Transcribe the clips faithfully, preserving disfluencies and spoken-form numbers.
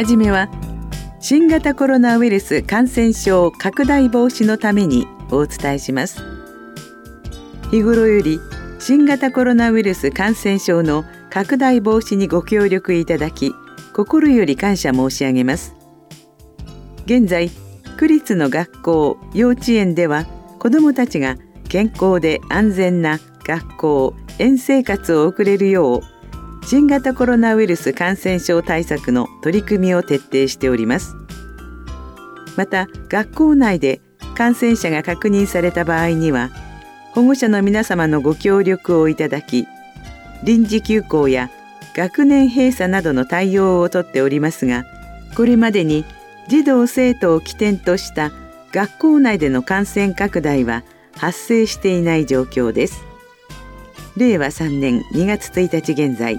はじめは新型コロナウイルス感染症拡大防止のためにお伝えします。日頃より新型コロナウイルス感染症の拡大防止にご協力いただき、心より感謝申し上げます。現在、区立の学校、幼稚園では子どもたちが健康で安全な学校、園生活を送れるよう、新型コロナウイルス感染症対策の取り組みを徹底しております。また、学校内で感染者が確認された場合には、保護者の皆様のご協力をいただき、臨時休校や学年閉鎖などの対応をとっておりますが、これまでに児童生徒を起点とした学校内での感染拡大は発生していない状況です。れいわさんねんにがつついたち現在。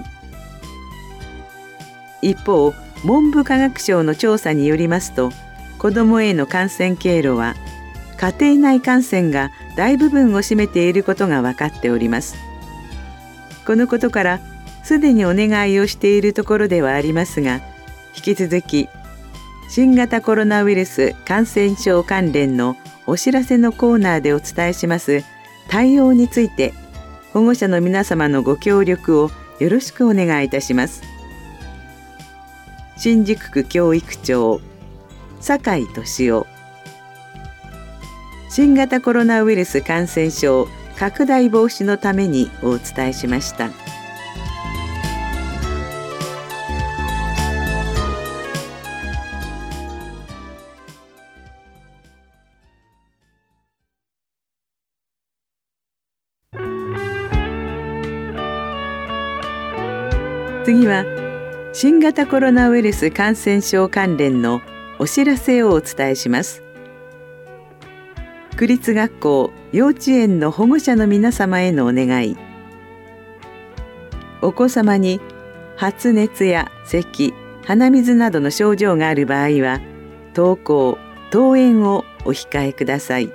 一方、文部科学省の調査によりますと、子どもへの感染経路は家庭内感染が大部分を占めていることが分かっております。このことからすでにお願いをしているところではありますが、引き続き新型コロナウイルス感染症関連のお知らせのコーナーでお伝えします対応について、保護者の皆様のご協力をよろしくお願いいたします。新宿区教育長、酒井俊夫。新型コロナウイルス感染症拡大防止のためにお伝えしました。次は新型コロナウイルス感染症関連のお知らせをお伝えします。区立学校、幼稚園の保護者の皆様へのお願い。お子様に発熱や咳、鼻水などの症状がある場合は、登校・登園をお控えください。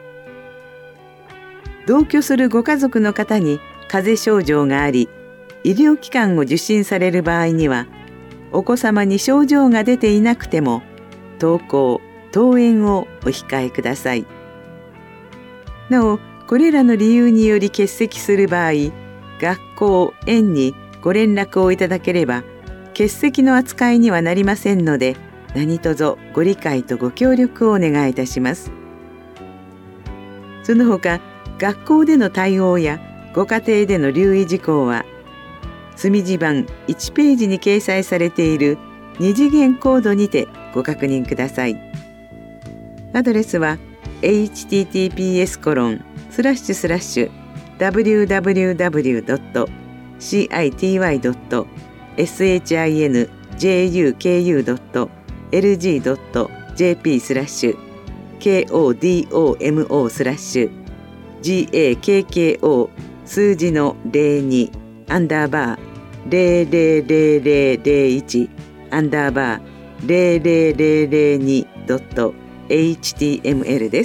同居するご家族の方に風邪症状があり、医療機関を受診される場合には、お子様に症状が出ていなくても、登校・登園をお控えください。なお、これらの理由により欠席する場合、学校・園にご連絡をいただければ、欠席の扱いにはなりませんので、何卒ご理解とご協力をお願いいたします。その他、学校での対応やご家庭での留意事項は、墨字版いちページに掲載されている二次元コードにてご確認ください。アドレスは エイチティーティーピーエスコロンスラッシュスラッシュダブリューダブリューダブリュードットシーアイティーワイドットエスエイチアイエヌジェイユーケーユードットエルジードットジェーピースラッシュケーオーディーオーエムオースラッシュジーエーケーケーオー数字のゼロにアンダーバーゼロゼロゼロゼロゼロいちアンダーバーゼロゼロゼロゼロにドットエイチティーエムエル です。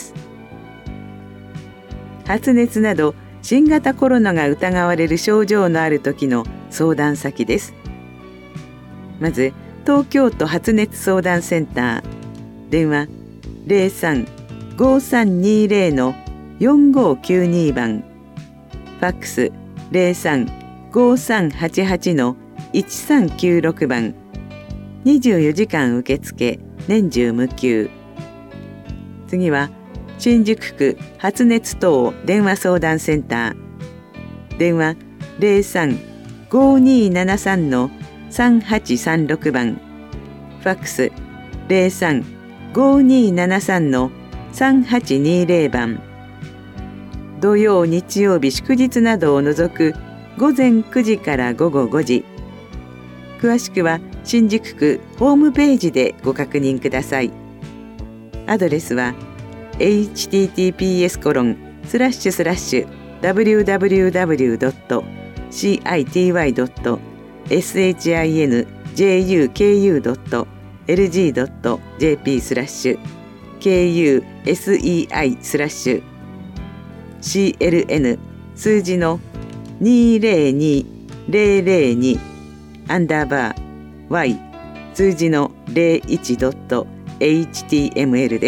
発熱など新型コロナが疑われる症状のある時の相談先です。まず東京都発熱相談センター、電話ゼロさん ごさんにゼロのよんごきゅうにばん、ファックスゼロさん ごさんはちはちのいちさんきゅうろくばん、にじゅうよじかん受付、年中無休。次は新宿区発熱等電話相談センター、電話ゼロさん ごにななさんのさんはちさんろくばん、ファックスゼロさん ごにななさんのさんはちにゼロばん。土曜日曜日祝日などを除くごぜんくじからごごごじ。詳しくは新宿区ホームページでご確認ください。アドレスは エイチティーティーピーエスコロンスラッシュスラッシュダブリューダブリューダブリュードットシーアイティーワイドットエスエイチアイエヌジェイユーケーユードットエルジードットジェーピースラッシュケーユーエスイーアイスラッシュ シーエルエヌ 数字のにゼロにゼロゼロにアンダーバー Y 数字の ゼロいちドットエイチティーエムエル です。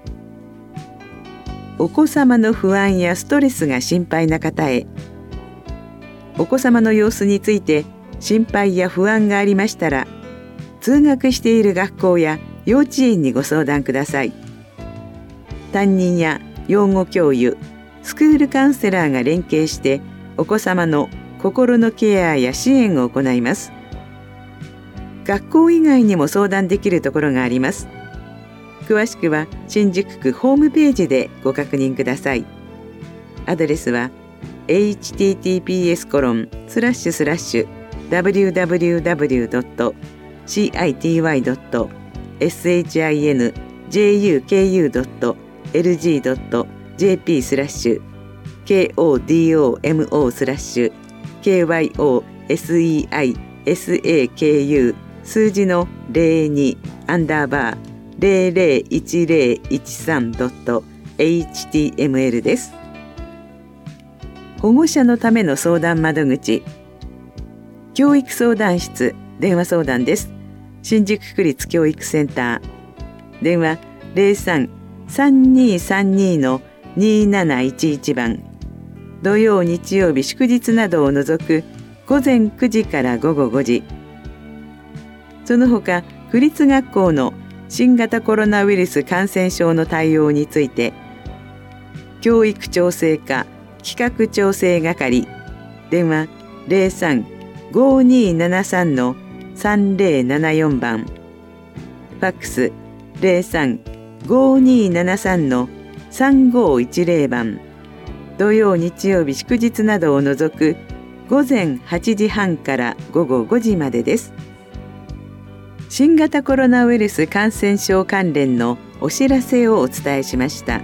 お子様の不安やストレスが心配な方へ。お子様の様子について心配や不安がありましたら、通学している学校や幼稚園にご相談ください。担任や養護教諭、スクールカウンセラーが連携してお子様の心のケアや支援を行います。学校以外にも相談できるところがあります。詳しくは新宿区ホームページでご確認ください。アドレスは エイチティーティーピーエスコロンスラッシュスラッシュダブリューダブリューダブリュードットシーアイティーワイドットエスエイチアイエヌジェーユーケーユードットエルジードットジェーピースラッシュケーオーディーオーエムオースラッシュケーワイオーエスイーアイエスエーケーユー数字のゼロにアンダーバーゼロゼロいちゼロいちさんドットエイチティーエムエル です。保護者のための相談窓口、教育相談室電話相談です。新宿区立教育センター、電話ゼロさん さんにーさんにーのにーなないちいちばん、土曜日曜日祝日などを除くごぜんくじからごごごじ。その他区立学校の新型コロナウイルス感染症の対応について、教育調整課企画調整係、電話ゼロさん ごーにーななさんのさんぜろななよんばん、ファックスゼロさん ごーにーななさんのさんごーいちゼロばん、土曜日曜日祝日などを除くごぜんはちじはんからごごごじまでです。新型コロナウイルス感染症関連のお知らせをお伝えしました。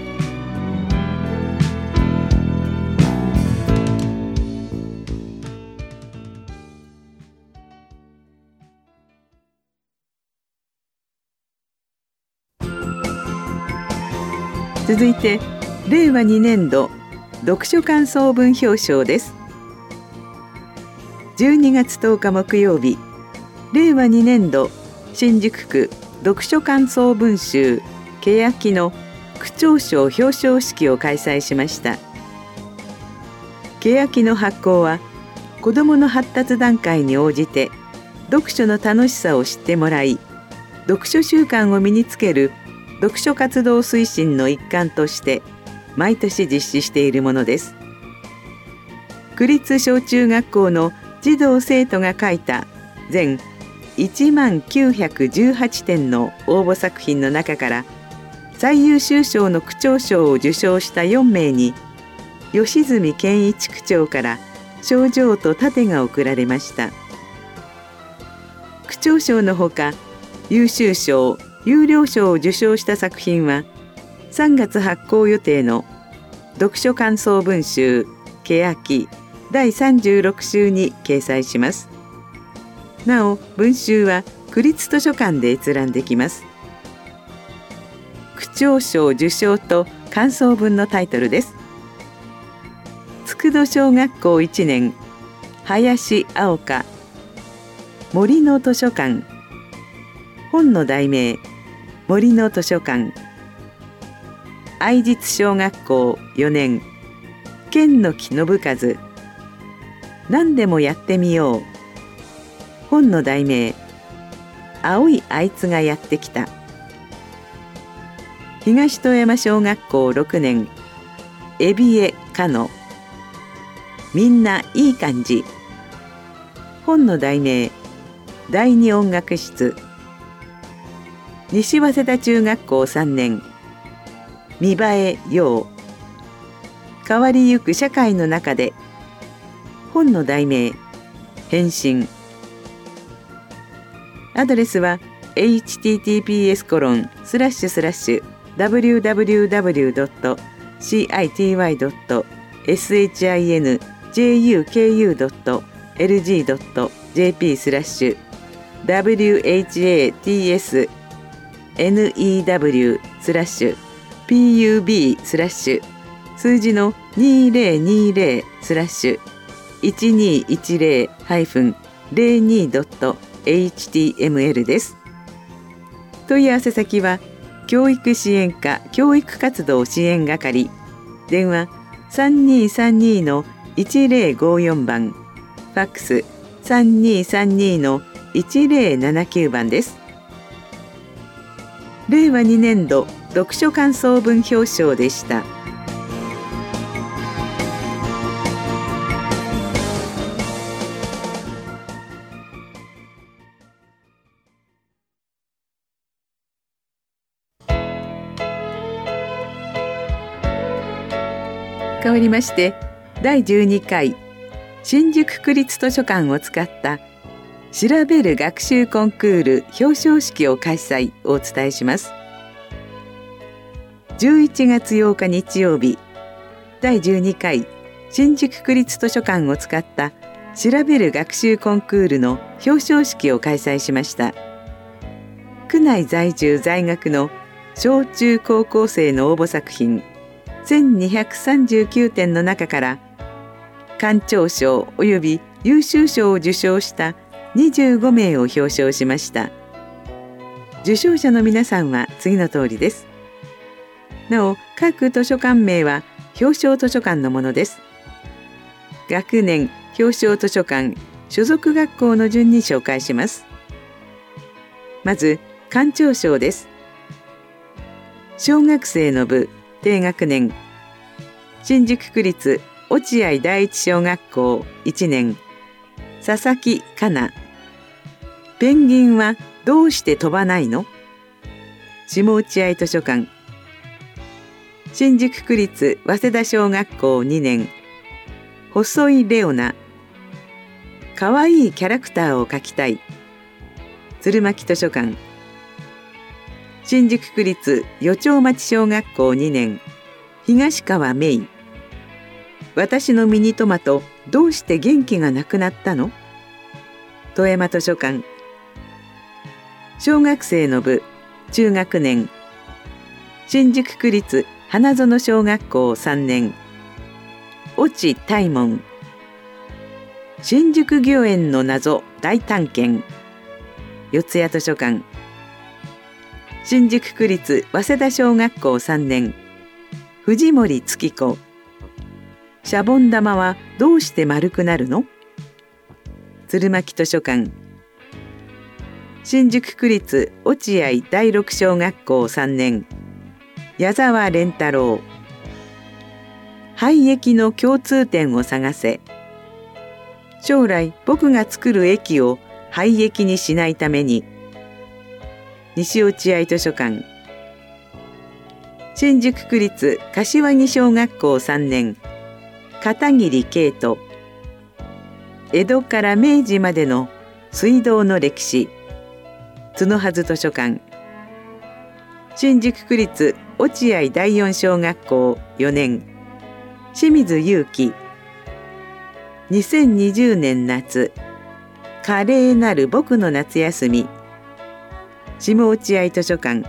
続いてれいわにねんど読書感想文表彰です。じゅうにがつとおか木曜日、れいわにねんど新宿区読書感想文集欅の区長賞表彰式を開催しました。欅の発行は子どもの発達段階に応じて読書の楽しさを知ってもらい、読書習慣を身につける読書活動推進の一環として毎年実施しているものです。区立小中学校の児童生徒が書いた全いちまんきゅうひゃくじゅうはちてんの応募作品の中から最優秀賞の区長賞を受賞したよんめいに吉住健一区長から賞状と盾が贈られました。区長賞のほか優秀賞優良賞を受賞した作品はさんがつ発行予定の読書感想文集欅だいさんじゅうろくしゅうに掲載します。なお文集は区立図書館で閲覧できます。区長賞受賞と感想文のタイトルです。佃戸小学校いちねん林青香森の図書館、本の題名森の図書館。愛実小学校よねん剣の木信和何でもやってみよう。本の題名青いあいつがやってきた。東富山小学校ろくねん海老江かのみんないい感じ。本の題名第二音楽室。西早稲田中学校さんねん見栄えよう変わりゆく社会の中で。本の題名変身。アドレスは エイチティーティーピーエスコロンスラッシュスラッシュダブリューダブリューダブリュードットシーアイティーワイドットエスエイチアイエヌジェーユーケーユードットエルジードットジェーピースラッシュダブリューエイチエーティーエスエヌイーダブリュースラッシュピーユービースラッシュ数字のにせんにじゅうスラッシュいちにいちゼロ ゼロにドットエイチティーエムエル です。問い合わせ先は教育支援課教育活動支援係、電話 さんにーさんにーのいちぜろごよん 番、ファックス さんにーさんにーのいちぜろななきゅう 番です。れいわにねんど読書感想文表彰でした。変わりましてだいじゅうにかい新宿区立図書館を使った調べる学習コンクール表彰式を開催をお伝えします。じゅういちがつようか日曜日、だいじゅうにかい新宿区立図書館を使った調べる学習コンクールの表彰式を開催しました。区内在住在学の小中高校生の応募作品せんにひゃくさんじゅうきゅうてんの中から館長賞および優秀賞を受賞したにじゅうごめいを表彰しました。受賞者の皆さんは次の通りです。なお各図書館名は表彰図書館のものです。学年表彰図書館所属学校の順に紹介します。まず館長賞です。小学生の部低学年、新宿区立落合第一小学校いちねん、佐々木かな。ペンギンはどうして飛ばないの？下落合図書館。新宿区立早稲田小学校にねん、細井レオナ。かわいいキャラクターを描きたい。鶴巻図書館。新宿区立余丁町小学校にねん、東川芽衣。私のミニトマトどうして元気がなくなったの？富山図書館。小学生の部中学年、新宿区立花園小学校さんねん、越智大門。新宿御苑の謎大探検。四谷図書館。新宿区立早稲田小学校さんねん、藤森月子。シャボン玉はどうして丸くなるの？鶴巻図書館。新宿区立落合第六小学校さんねん、矢沢蓮太郎。廃液の共通点を探せ。将来僕が作る駅を廃液にしないために。西落合図書館。新宿区立柏木小学校さんねん、片桐慶人。江戸から明治までの水道の歴史。角筈図書館。新宿区立落合第四小学校よねん、清水祐樹。にせんにじゅうねん夏、華麗なる僕の夏休み。下落合図書館。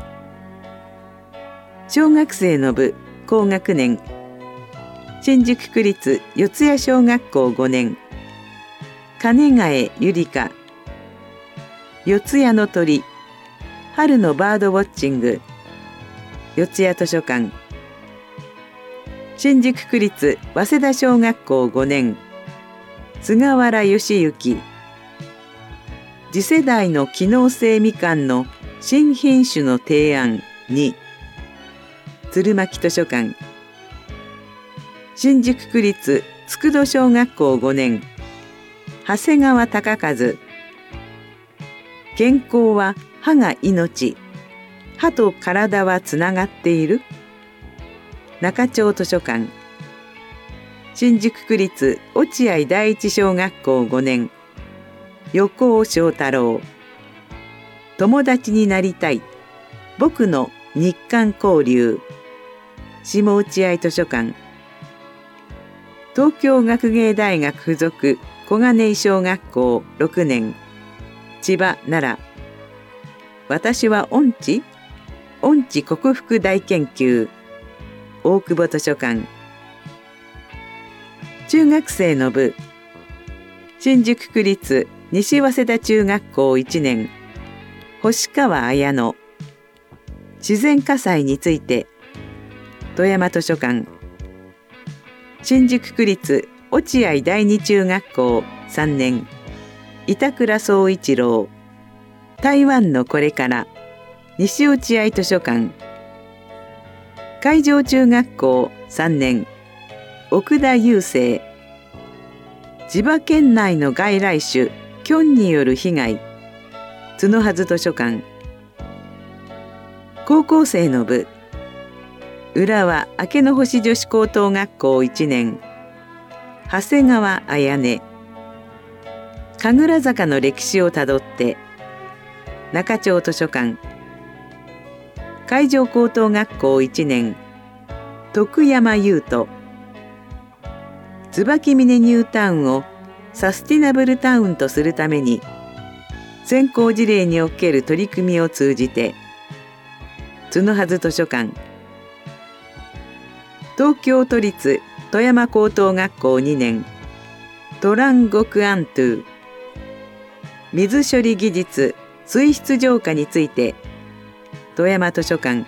小学生の部高学年、新宿区立四谷小学校ごねん、金ヶ江ゆりか。四谷の鳥、春のバードウォッチング。四谷図書館。新宿区立早稲田小学校ごねん、菅原義行。次世代の機能性みかんの新品種の提案に。鶴巻図書館。新宿区立佃戸小学校ごねん、長谷川隆和。健康は歯が命、歯と体はつながっている。中町図書館。新宿区立落合第一小学校ごねん、横尾正太郎。友達になりたい、僕の日韓交流。下落合図書館。東京学芸大学附属小金井小学校ろくねん、千葉奈良。私は音痴？音痴克服大研究。大久保図書館。中学生の部新宿区立西早稲田中学校いちねん星川綾乃。自然火災について富山図書館。新宿区立落合第二中学校さんねん板倉総一郎。台湾のこれから西落合図書館。海上中学校さんねん奥田雄生。千葉県内の外来種キョンによる被害。角はず図書館。高校生の部。浦和明けの星女子高等学校いちねん長谷川綾音。神楽坂の歴史をたどって中町図書館。海上高等学校いちねん徳山優斗。椿峰ニュータウンをサスティナブルタウンとするために先行事例における取り組みを通じて角はず図書館。東京都立富山高等学校にねんトランゴクアントゥ。水処理技術水質浄化について富山図書館。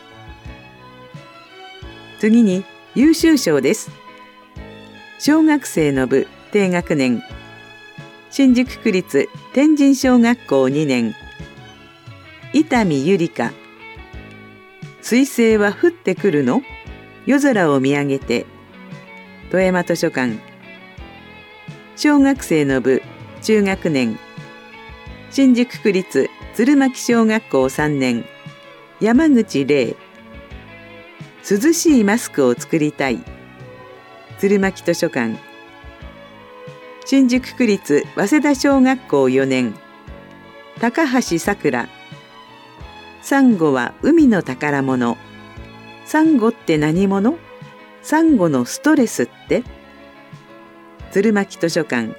次に優秀賞です。小学生の部低学年新宿区立天神小学校にねん伊丹ゆりか。彗星は降ってくるの？夜空を見上げて富山図書館。小学生の部中学年新宿区立鶴巻小学校さんねん山口玲。涼しいマスクを作りたい鶴巻図書館。新宿区立早稲田小学校よねん高橋さくら。サンゴは海の宝物。サンゴって何者？サンゴのストレスって？鶴巻図書館。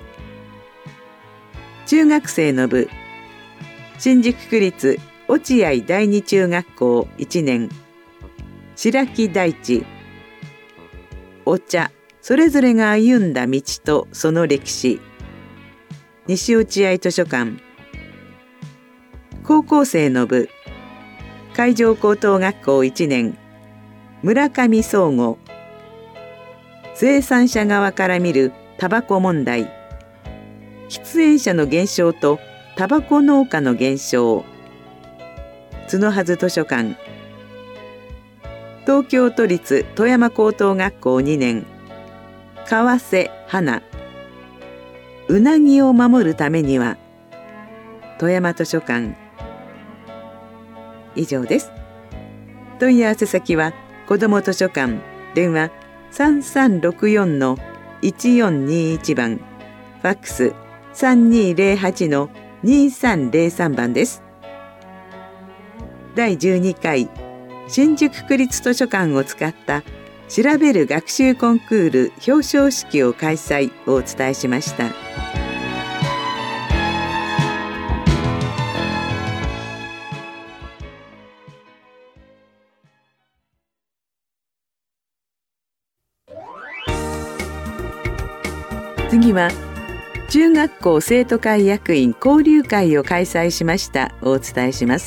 中学生の部新宿区立落合第二中学校いちねん白木大地。お茶それぞれが歩んだ道とその歴史。西落合図書館。高校生の部海上高等学校いちねん村上総合。生産者側から見るタバコ問題。喫煙者の減少とタバコ農家の減少。角はず図書館。東京都立富山高等学校にねん川瀬花。うなぎを守るためには富山図書館。以上です。問い合わせ先は子ども図書館。電話さんさんろくよんのいちよんにいち番。ファックスさんにーぜろはちのにさんぜろさん番です。だいじゅうにかい新宿区立図書館を使った調べる学習コンクール表彰式を開催をお伝えしました。次は中学校生徒会役員交流会を開催しましたをお伝えします。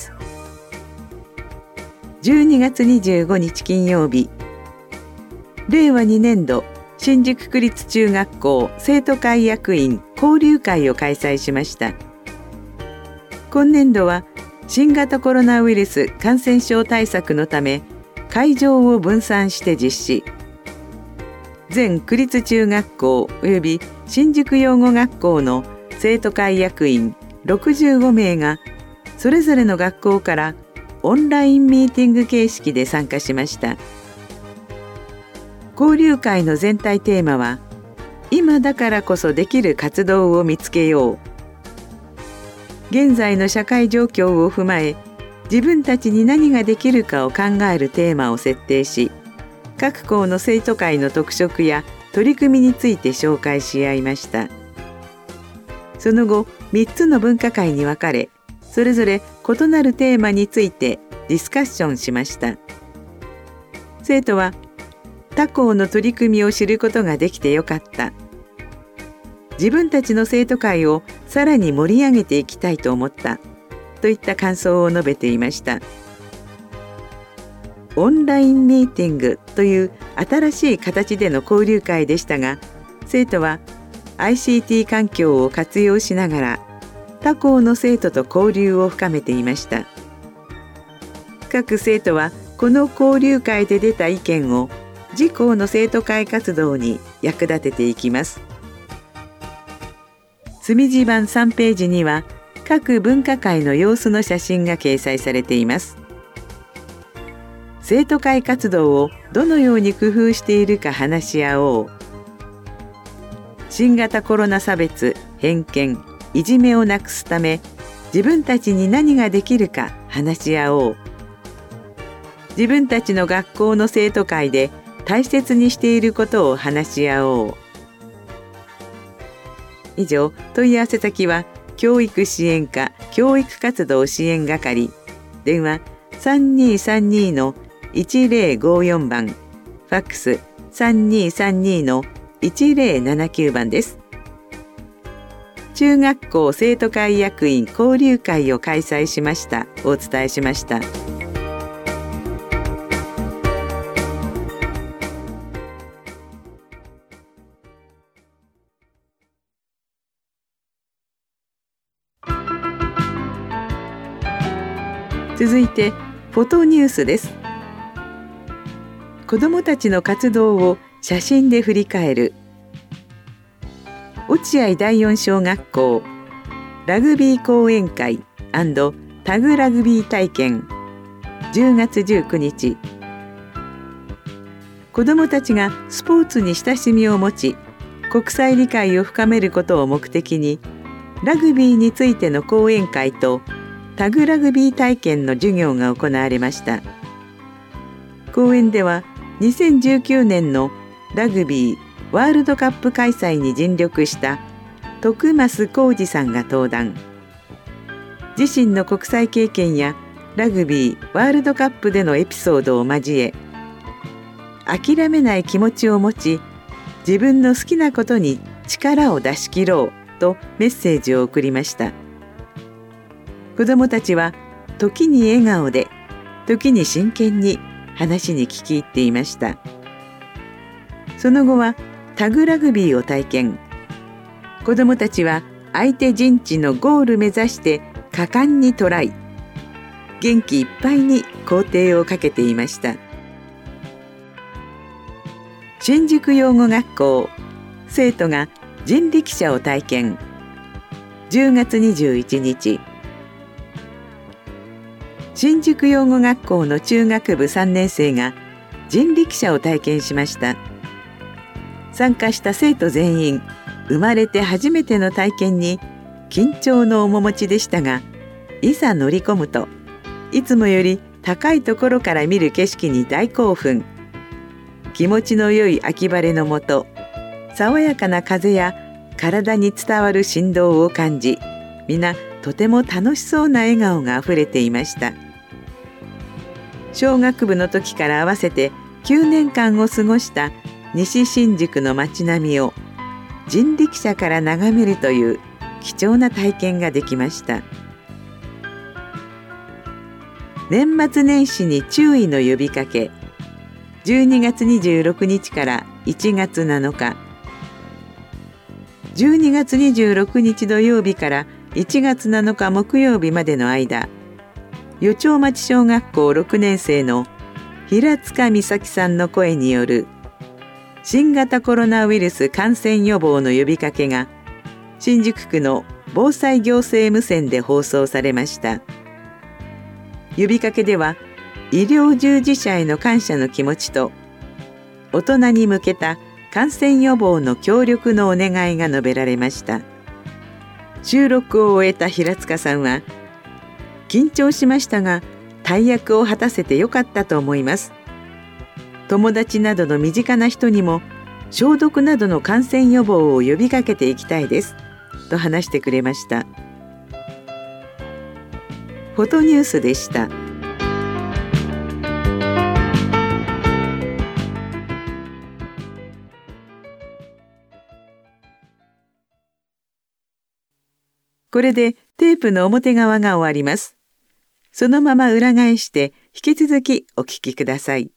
じゅうにがつにじゅうごにち金曜日、れいわにねんど新宿区立中学校生徒会役員交流会を開催しました。今年度は新型コロナウイルス感染症対策のため会場を分散して実施。全区立中学校および新宿養護学校の生徒会役員ろくじゅうごめいがそれぞれの学校からオンラインミーティング形式で参加しました。交流会の全体テーマは今だからこそできる活動を見つけよう。現在の社会状況を踏まえ自分たちに何ができるかを考えるテーマを設定し、各校の生徒会の特色や取り組みについて紹介し合いました。その後みっつの分科会に分かれ、それぞれ異なるテーマについてディスカッションしました。生徒は他校の取り組みを知ることができてよかった。 自分たちの生徒会をさらに盛り上げていきたいと思ったといった感想を述べていました。オンラインミーティングという新しい形での交流会でしたが、生徒は アイシーティー 環境を活用しながら他校の生徒と交流を深めていました。各生徒はこの交流会で出た意見を自校の生徒会活動に役立てていきます。墨字版さんページには各分科会の様子の写真が掲載されています。生徒会活動をどのように工夫しているか話し合おう。新型コロナ差別、偏見、いじめをなくすため、自分たちに何ができるか話し合おう。自分たちの学校の生徒会で大切にしていることを話し合おう。以上、問い合わせ先は教育支援課教育活動支援係、電話さんにーさんにーのいちぜろごよんばん、ファックスさんにーさんにーのいちぜろななきゅうばんです。中学校生徒会役員交流会を開催しましたお伝えしました。続いてフォトニュースです。子どもたちの活動を写真で振り返る落合だいよん小学校ラグビー講演会&タグラグビー体験じゅうがつじゅうくにち。子どもたちがスポーツに親しみを持ち、国際理解を深めることを目的に、ラグビーについての講演会とタグラグビー体験の授業が行われました。講演ではにせんじゅうきゅうねんのラグビーワールドカップ開催に尽力した徳増浩二さんが登壇。自身の国際経験やラグビーワールドカップでのエピソードを交え、諦めない気持ちを持ち、自分の好きなことに力を出し切ろうとメッセージを送りました。子どもたちは時に笑顔で、時に真剣に話に聞き入っていました。その後はタグラグビーを体験。子どもたちは相手陣地のゴール目指して果敢にトライ。元気いっぱいに校庭をかけていました。新宿養護学校、生徒が人力車を体験。じゅうがつにじゅういちにち。新宿養護学校の中学部さんねん生が人力車を体験しました。参加した生徒全員、生まれて初めての体験に緊張の面持ちでしたが、いざ乗り込むと、いつもより高いところから見る景色に大興奮。気持ちの良い秋晴れのもと、爽やかな風や体に伝わる振動を感じ、皆とても楽しそうな笑顔があふれていました。小学部の時から合わせてきゅうねんかんを過ごした西新宿の街並みを人力車から眺めるという貴重な体験ができました。年末年始に注意の呼びかけ。じゅうにがつにじゅうろくにちからいちがつなのか、じゅうにがつにじゅうろくにち土曜日からいちがつなのか木曜日までの間、余町町小学校ろくねん生の平塚美咲さんの声による新型コロナウイルス感染予防の呼びかけが新宿区の防災行政無線で放送されました。呼びかけでは医療従事者への感謝の気持ちと大人に向けた感染予防の協力のお願いが述べられました。収録を終えた平塚さんは、緊張しましたが大役を果たせてよかったと思います。友達などの身近な人にも消毒などの感染予防を呼びかけていきたいですと話してくれました。フォトニュースでした。 これでテープの表側が終わります。そのまま裏返して引き続きお聞きください。